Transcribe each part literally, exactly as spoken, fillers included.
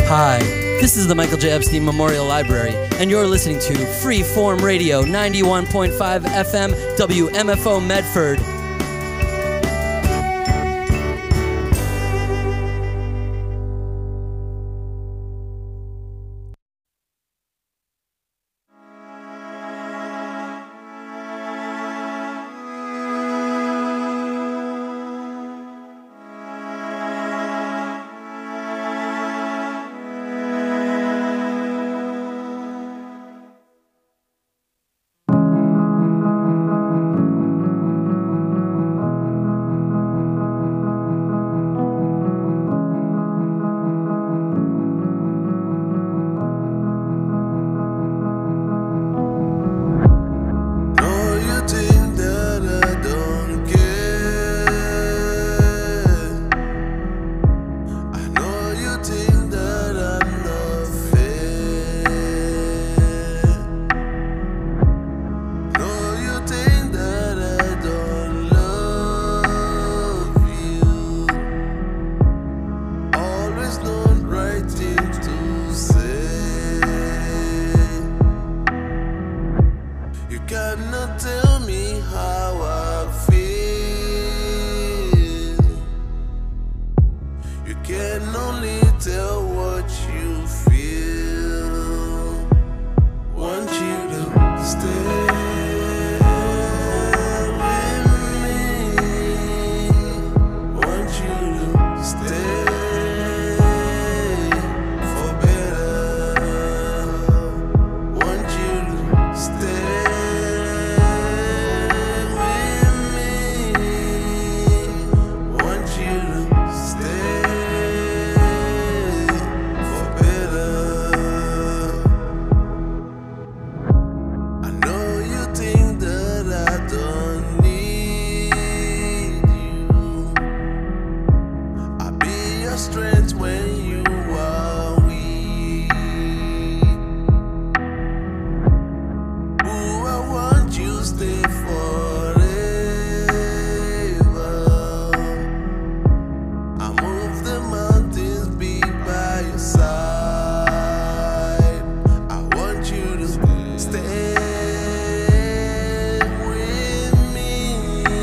Hi, this is the Michael J. Epstein Memorial Library, and you're listening to Freeform Radio ninety-one point five F M W M F O Medford.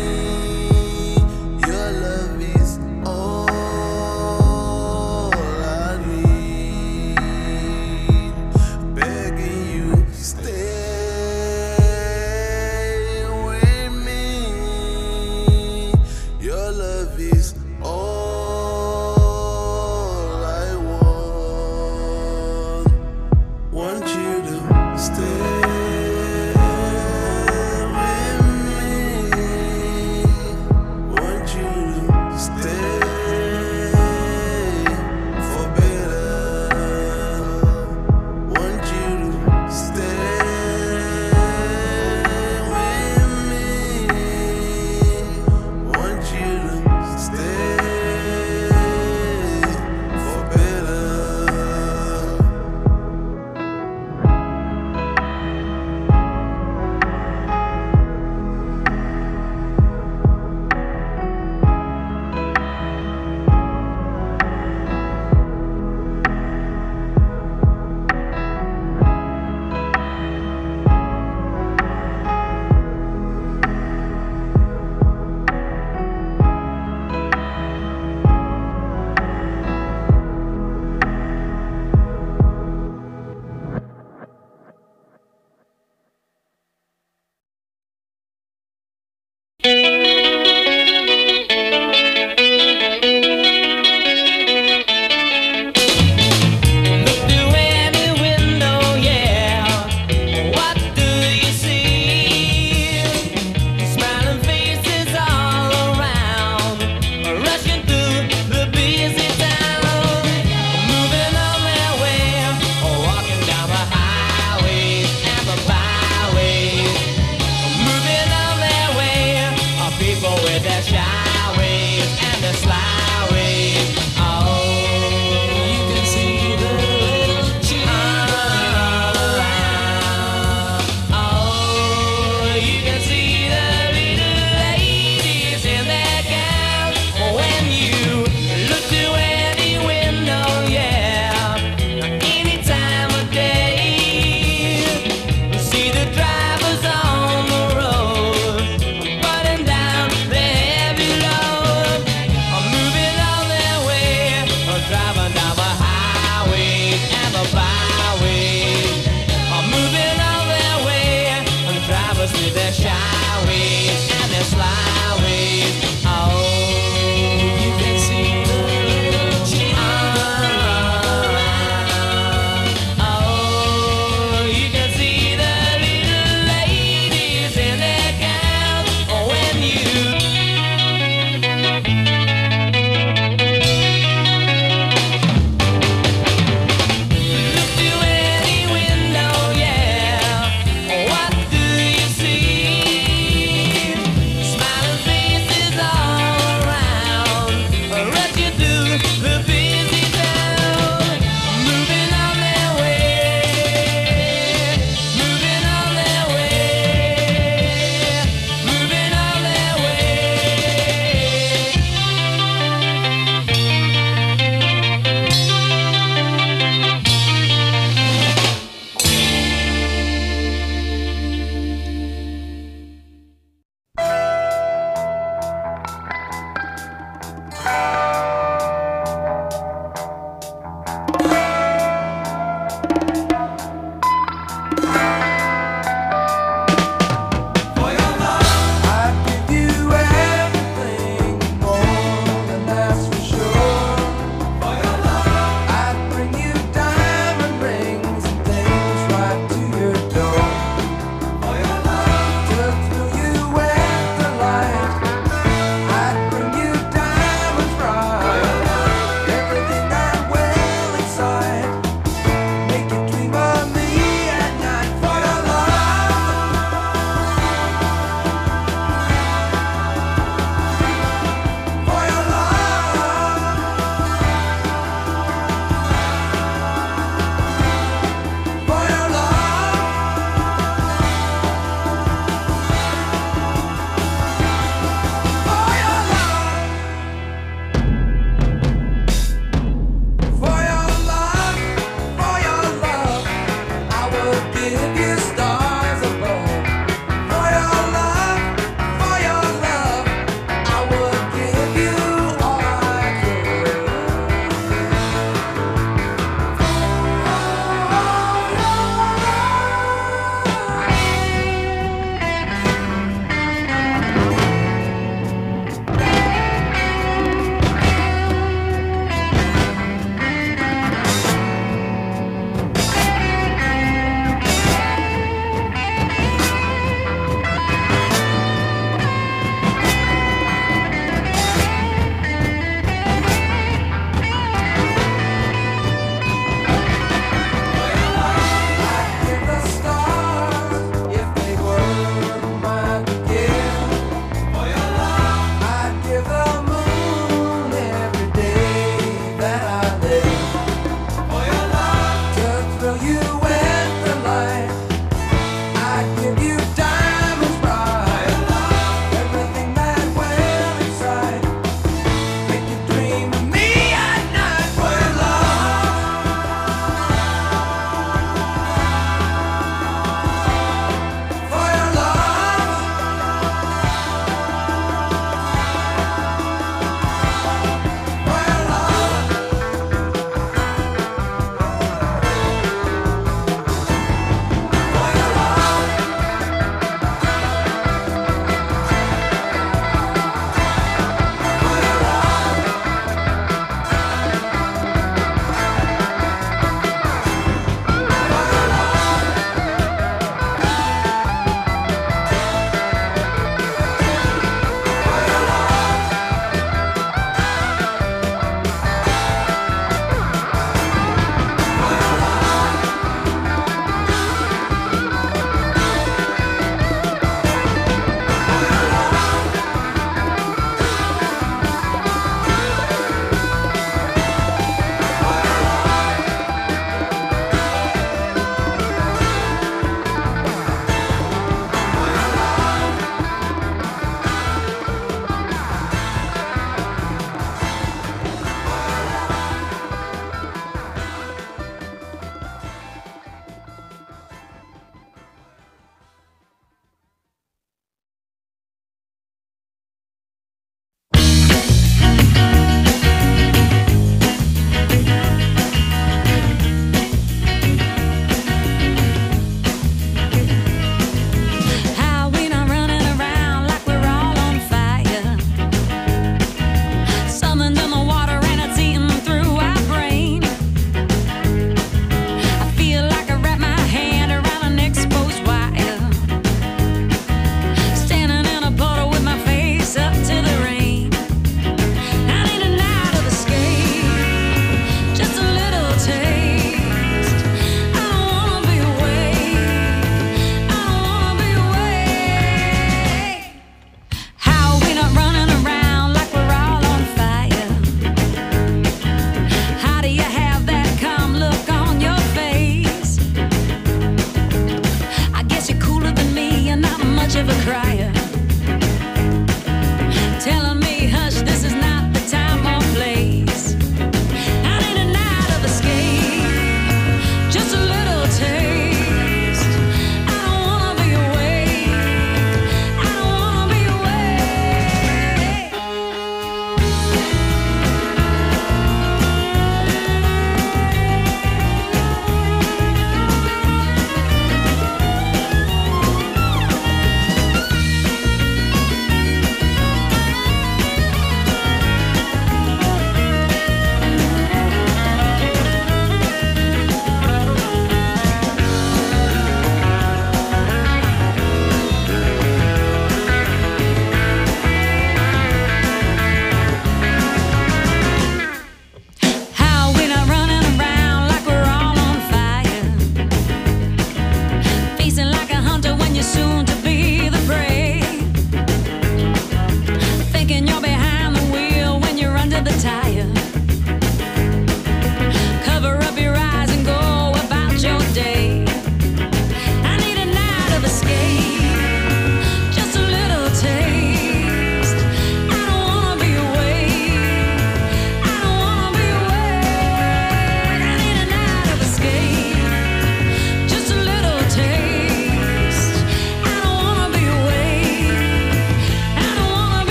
Your love is all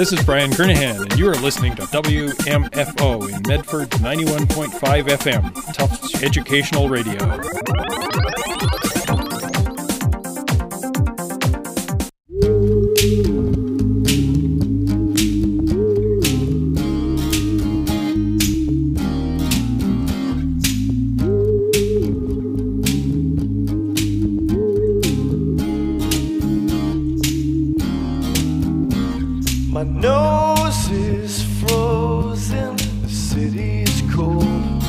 This is Brian Kernahan, and you are listening to W M F O in Medford's ninety-one point five F M, Tufts Educational Radio. My nose is frozen, the city's cold.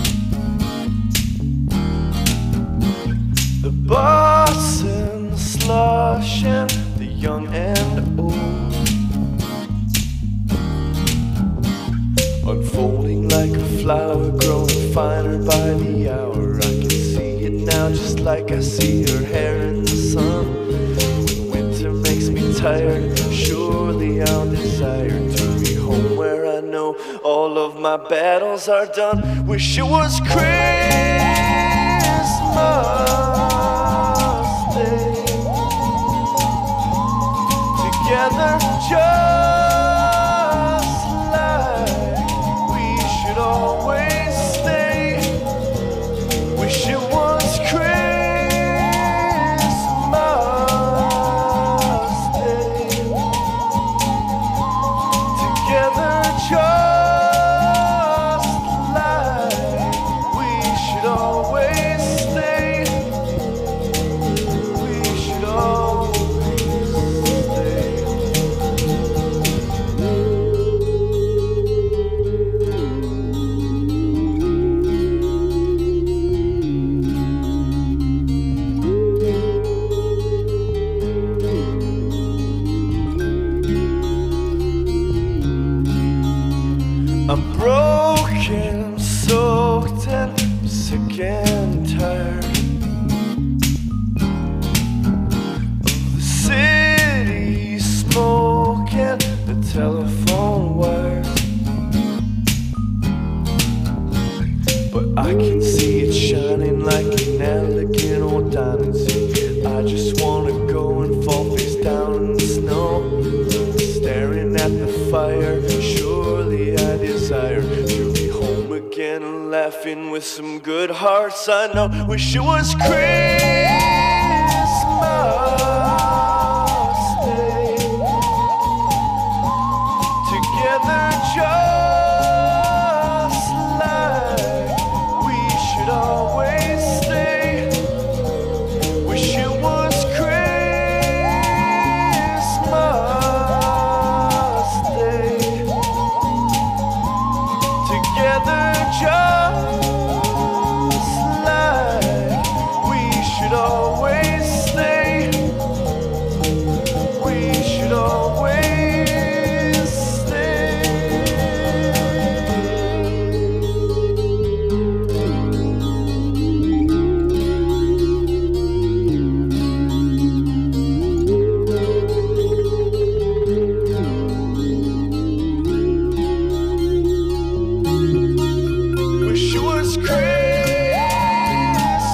The bossing, sloshing, the young and old, unfolding like a flower, growing finer by the hour. I can see it now just like I see her hair in the sun. When winter makes me tired, surely I'll desire to be home where I know all of my battles are done. Wish it was Christmas Day, together just like we should always stay. Wish it was Christmas Day, together just like we should always stay. We should always stay. I'm broken, soaked and sick and tired of the city smoking the telephone wires, but I can see it shining like an elegant old diamond. I just wanna go and fall face down in the snow, staring at the fire. Surely I desire to be home again and laughing with some good hearts I know. Wish it was Christmas Day, together just like we should always stay. Wish it was Christmas Day, together just like we should always stay. We should always stay. Wish it was Christmas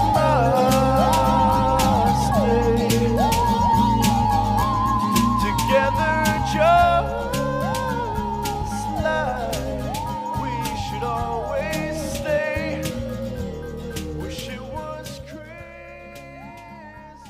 Day, together just like we should always stay. Wish it was Christmas.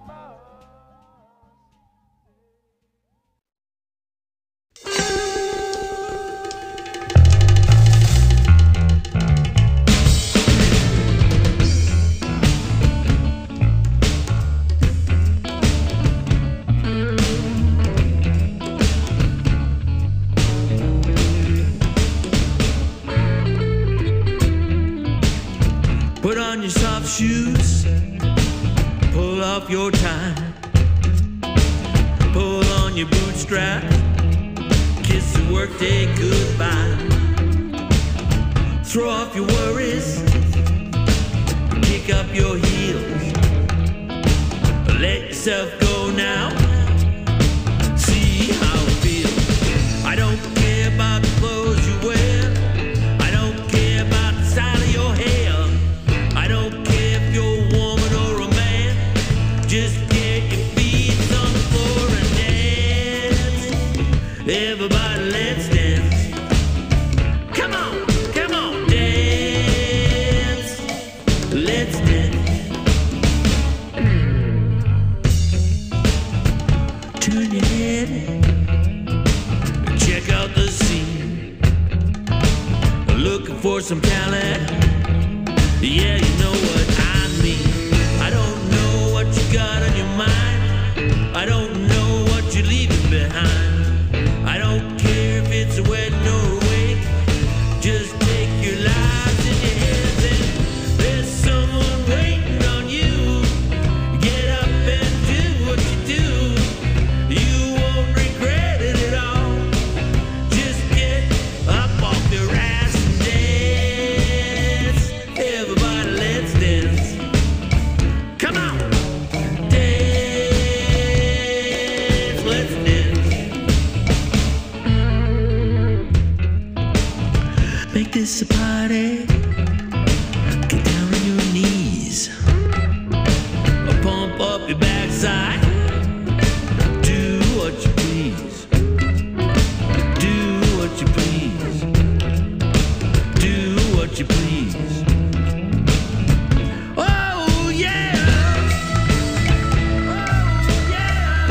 Put on your soft shoes, pull off your tie, pull on your bootstrap, kiss the workday goodbye. Throw off your worries, kick up your heels, let yourself go now, see how it feels. I don't care about the clothes you wear, I don't care about the style of your hair, I don't care if you're a woman or a man, just get your feet on the floor and dance. Everybody for some talent. Yeah, you know what I mean. I don't know what you got on your mind. I don't know what you're leaving behind. I don't care if it's a wedding or a wake. Just take your lives in your hands and there's someone waiting on you. Get up and do what you do. You won't regret it at all. Just get up off your ass and dance. Everybody, let's dance. Come on. Dance, let's dance. Make this a party. Get down on your knees. Pump up your backside. Do what you please. Do what you please. Do what you please. Oh yeah. Oh yeah.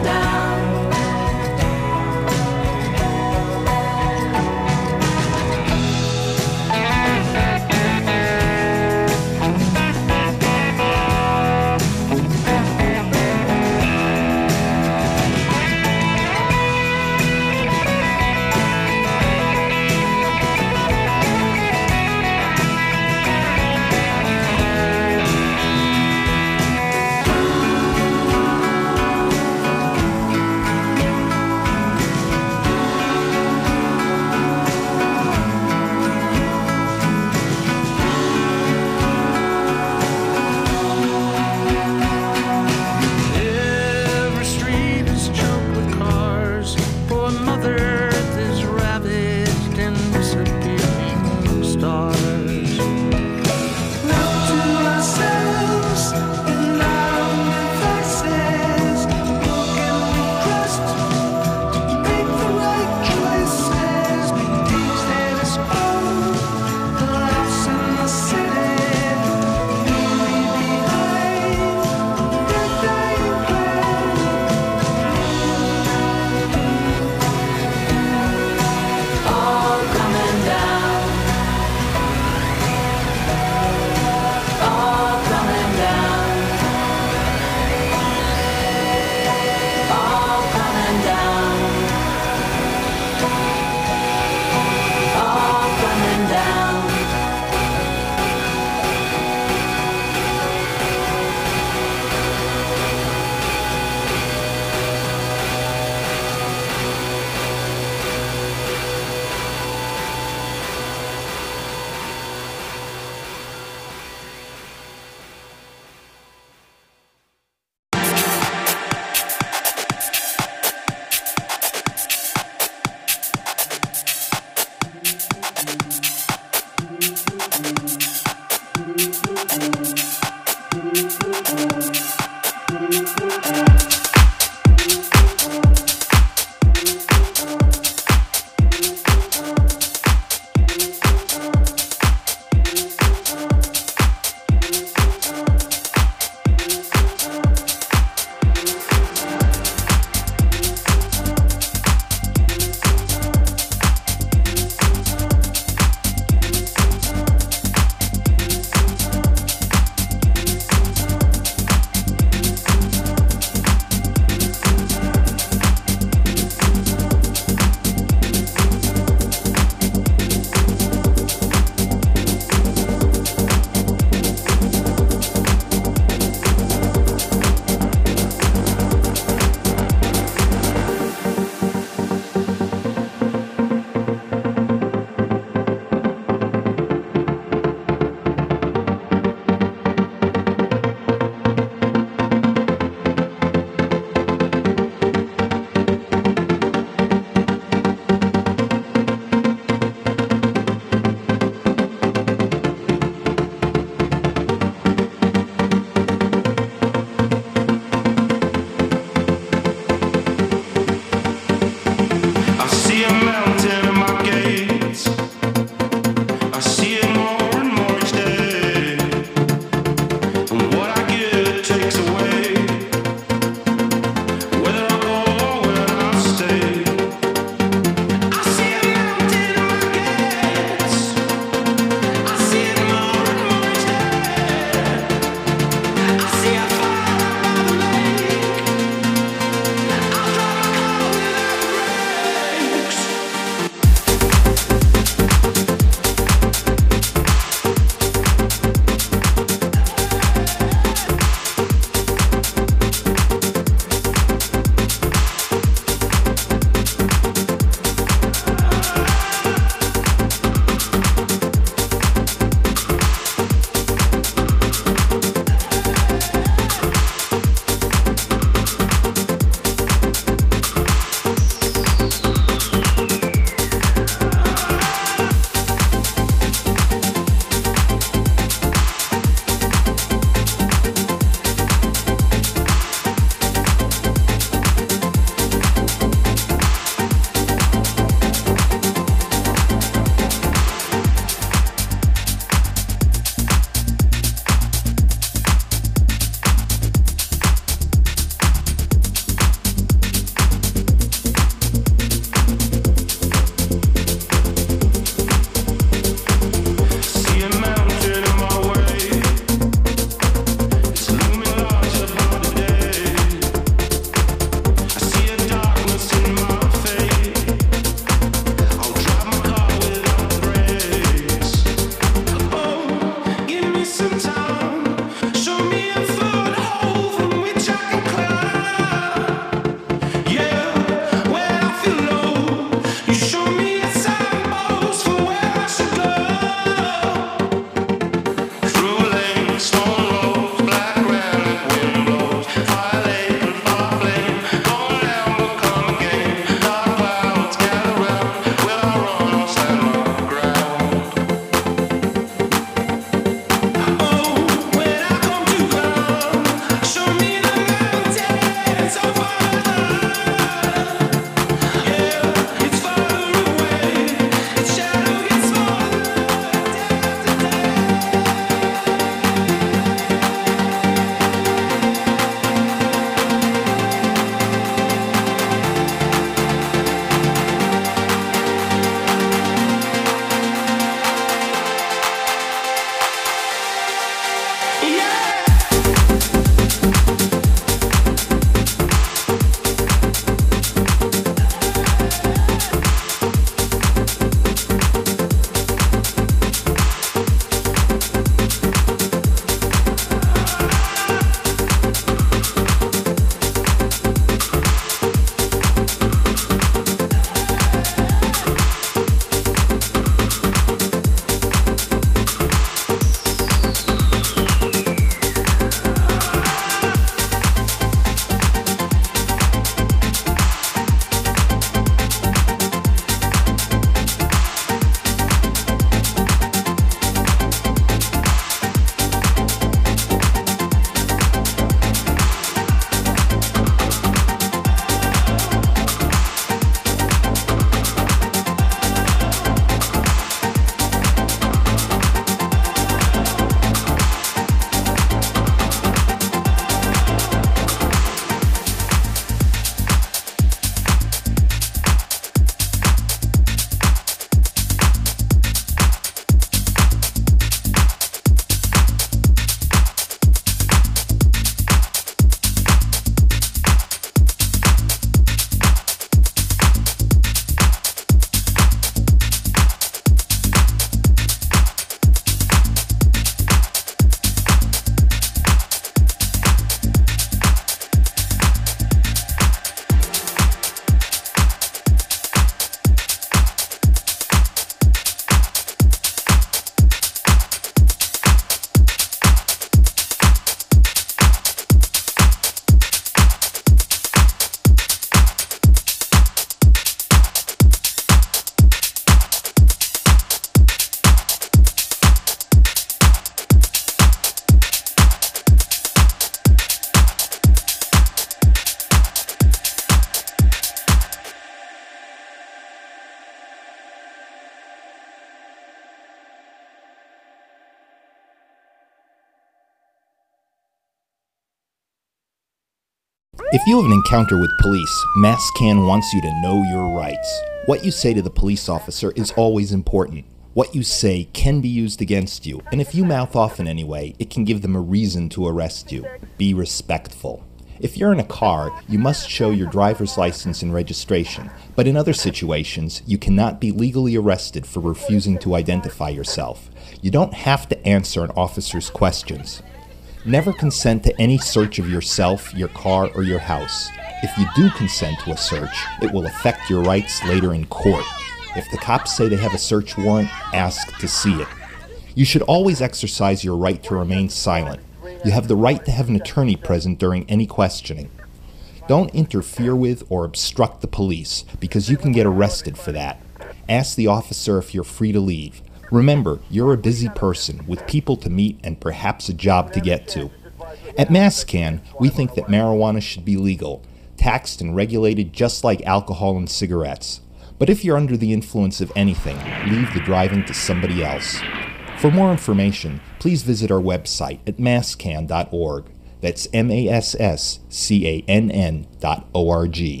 If you have an encounter with police, MassCan wants you to know your rights. What you say to the police officer is always important. What you say can be used against you, and if you mouth off in any way, it can give them a reason to arrest you. Be respectful. If you're in a car, you must show your driver's license and registration, but in other situations, you cannot be legally arrested for refusing to identify yourself. You don't have to answer an officer's questions. Never consent to any search of yourself, your car, or your house. If you do consent to a search, it will affect your rights later in court. If the cops say they have a search warrant, ask to see it. You should always exercise your right to remain silent. You have the right to have an attorney present during any questioning. Don't interfere with or obstruct the police, because you can get arrested for that. Ask the officer if you're free to leave. Remember, you're a busy person with people to meet and perhaps a job to get to. At MassCan, we think that marijuana should be legal, taxed and regulated just like alcohol and cigarettes. But if you're under the influence of anything, leave the driving to somebody else. For more information, please visit our website at masscan dot org. That's M A S S C A N N dot O R G.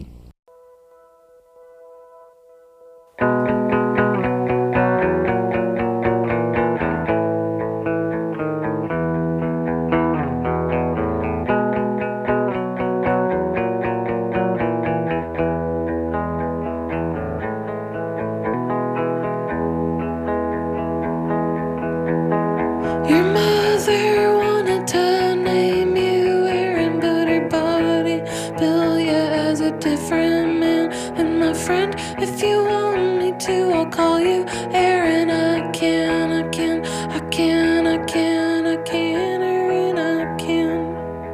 Your mother wanted to name you Aaron, but her body bill you as a different man. And my friend, if you want me to, I'll call you Aaron. I can, I can, I can, I can, I can, Aaron, I can.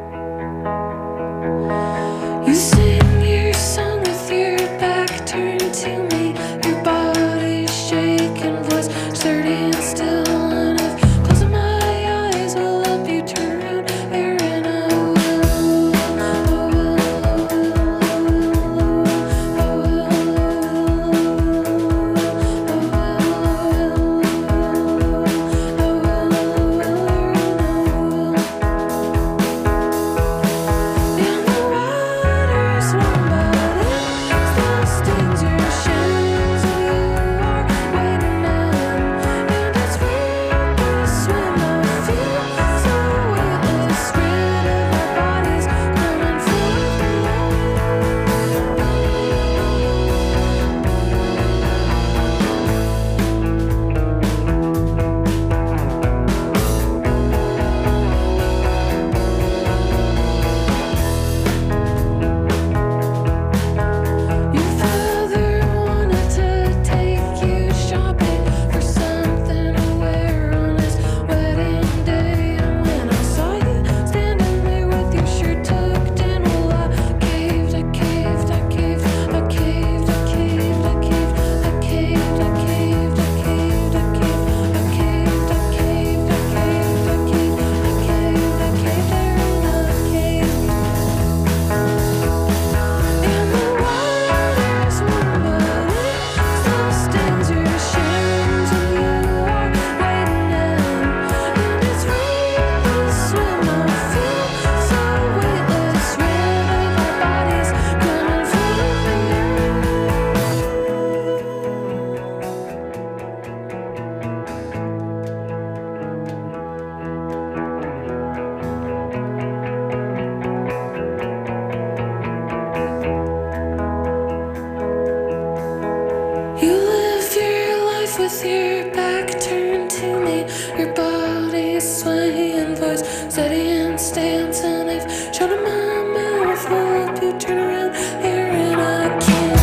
You sing your song with your back turned to me, your body shaking, voice sturdy and still. With your back turned to me, your body swaying, voice steady and stance, and I've shut my mouth, hope you turn around, Aaron, I can.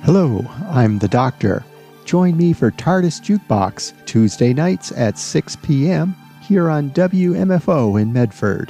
Hello, I'm the Doctor. Join me for TARDIS Jukebox Tuesday nights at six p.m. here on W M F O in Medford.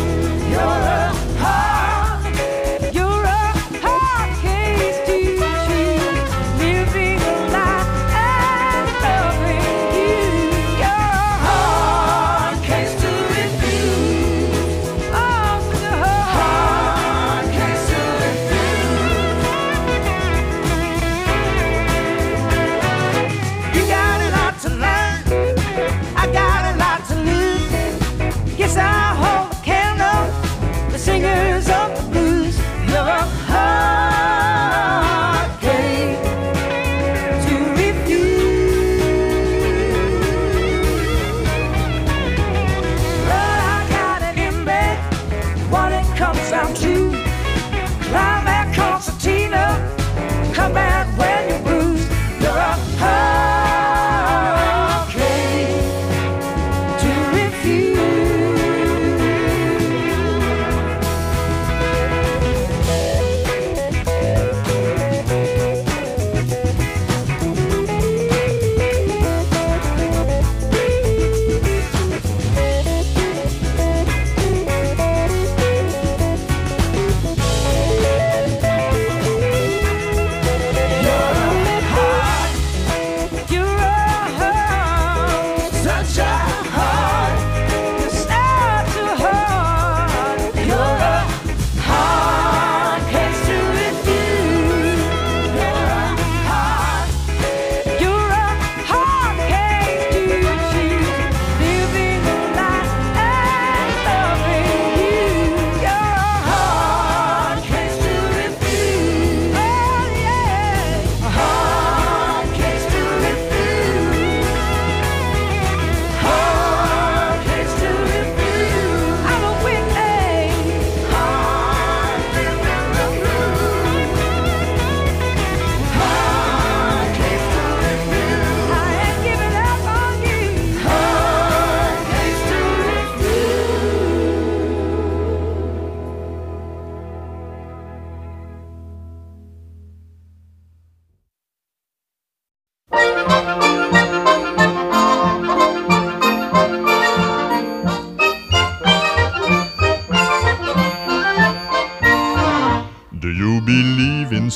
You're a hard case to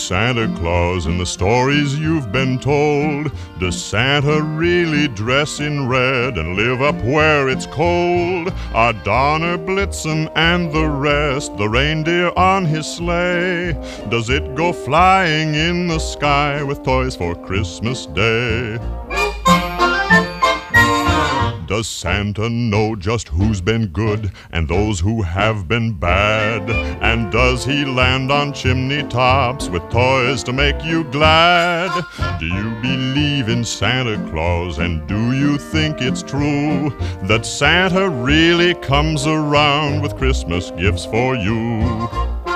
Santa Claus in the stories you've been told? Does Santa really dress in red and live up where it's cold? Are Donner, Blitzen, and the rest the reindeer on his sleigh? Does it go flying in the sky with toys for Christmas Day? Does Santa know just who's been good and those who have been bad? And does he land on chimney tops with toys to make you glad? Do you believe in Santa Claus, and do you think it's true that Santa really comes around with Christmas gifts for you?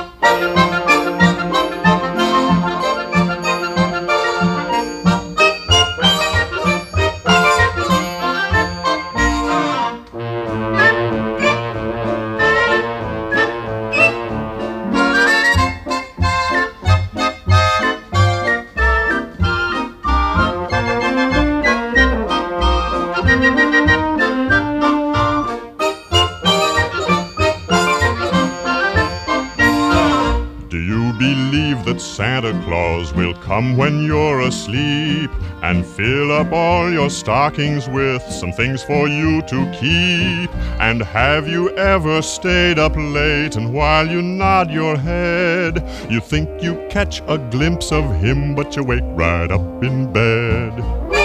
Santa Claus will come when you're asleep and fill up all your stockings with some things for you to keep. And have you ever stayed up late, and while you nod your head, you think you catch a glimpse of him, but you wake right up in bed?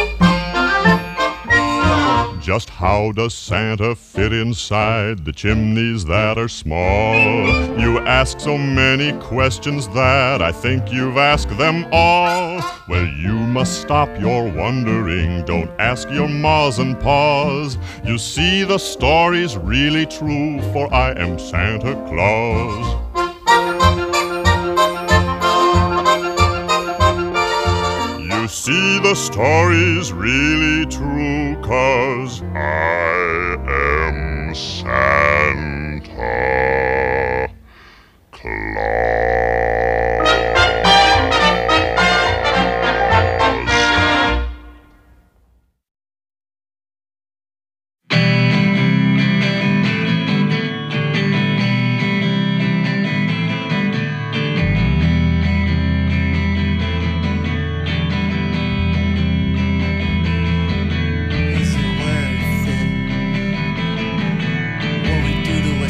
Just how does Santa fit inside the chimneys that are small? You ask so many questions that I think you've asked them all. Well, you must stop your wondering, don't ask your ma's and pa's. You see, the story's really true, for I am Santa Claus. You see, the story's really true, 'cause I am Santa Claus. Is it worth it? What we do to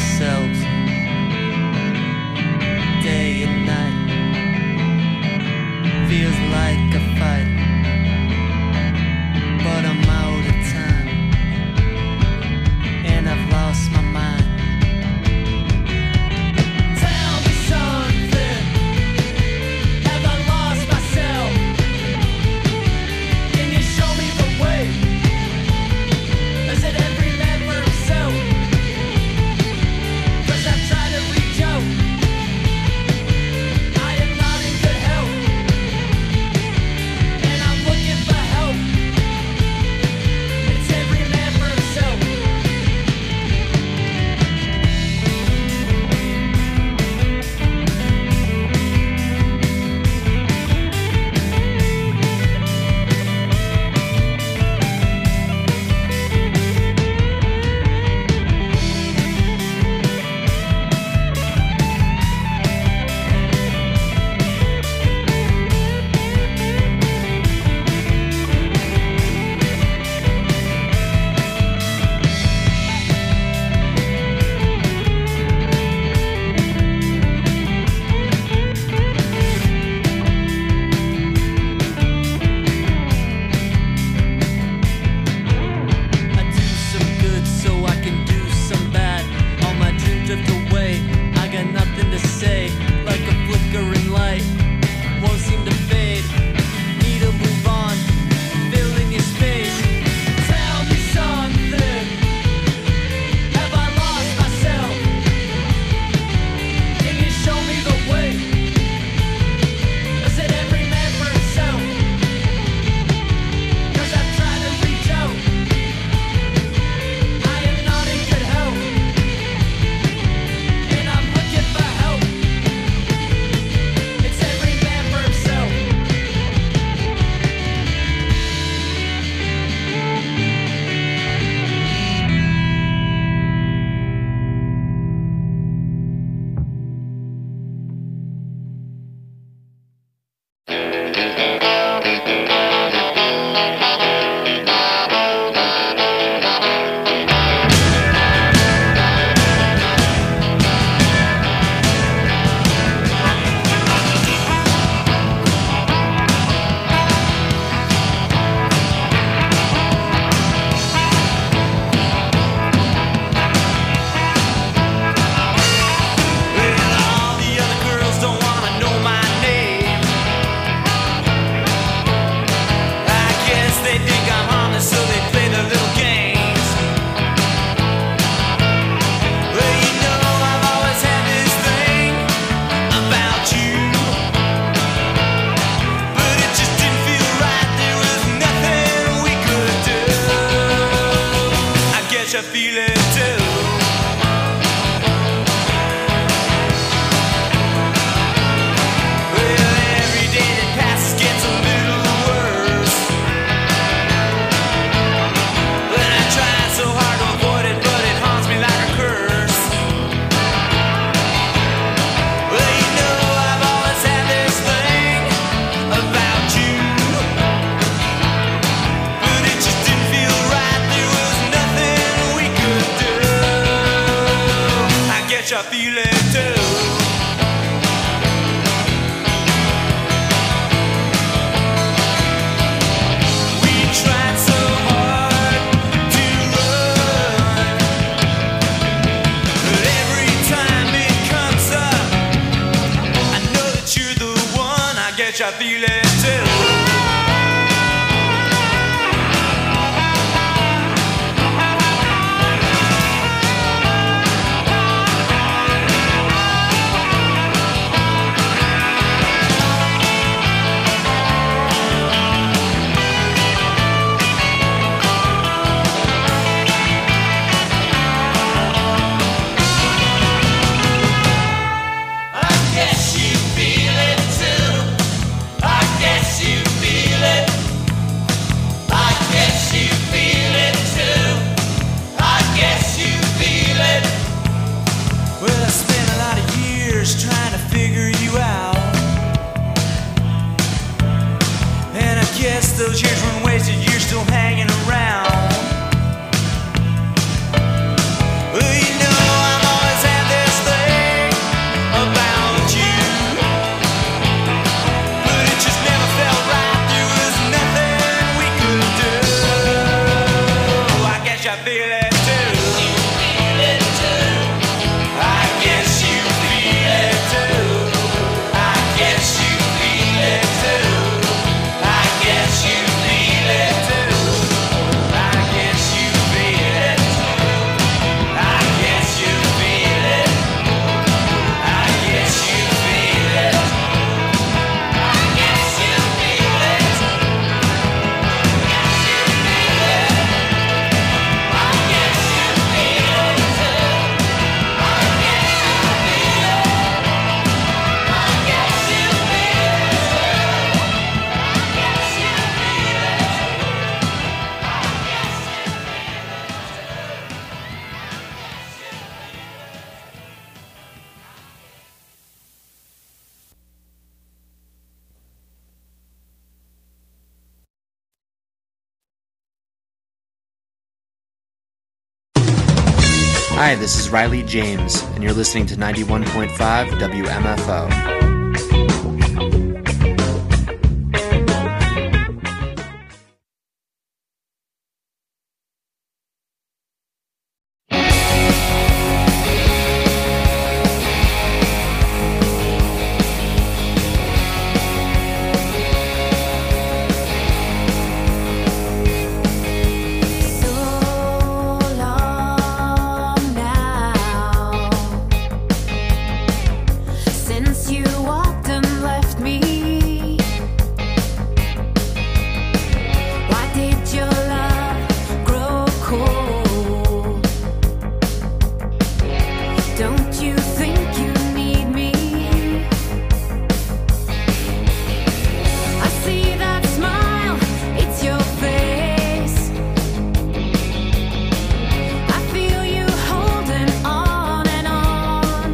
guess I feel it too. We tried so hard to run, but every time it comes up, I know that you're the one. I guess I feel it too. Trying to figure you out, and I guess those years weren't wasted. You're still hanging around. Well, you know I've always had this thing about you, but it just never felt right. There was nothing we could do. I guess I feel it too. You feel it too. I guess you feel it. Hi, this is Riley James, and you're listening to ninety-one point five W M F O. Don't you think you